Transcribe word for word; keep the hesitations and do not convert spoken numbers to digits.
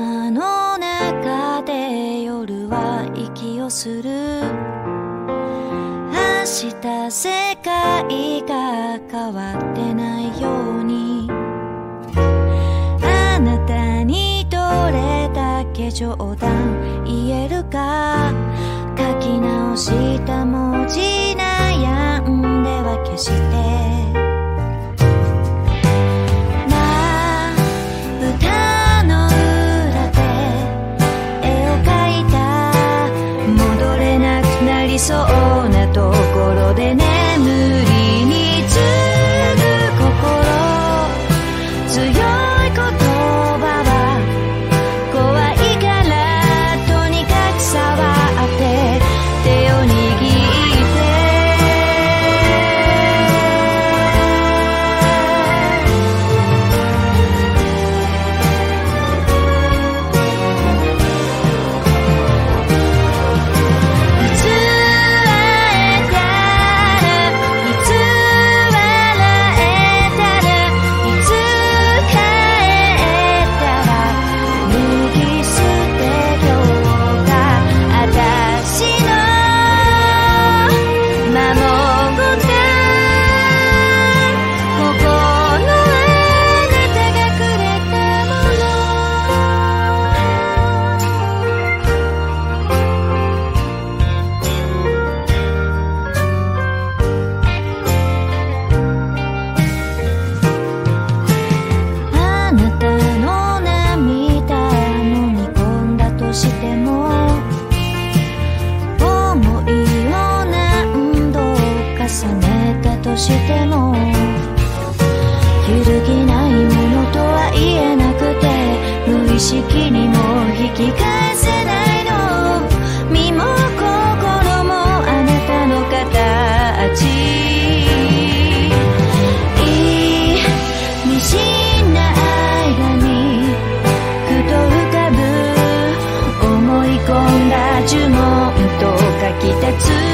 頭の中で夜は息をする。明日世界が変わってないように、あなたにどれだけ冗談言えるか。書き直した文字悩んでは消して、そうなところで眠りにつぐ心、強い言葉は怖いからとにかく触って手を握しても揺るぎないものとは言えなくて、無意識にも引き返せないの。身も心もあなたの形、意味深な間にふと浮かぶ思い込んだ呪文と書き立つ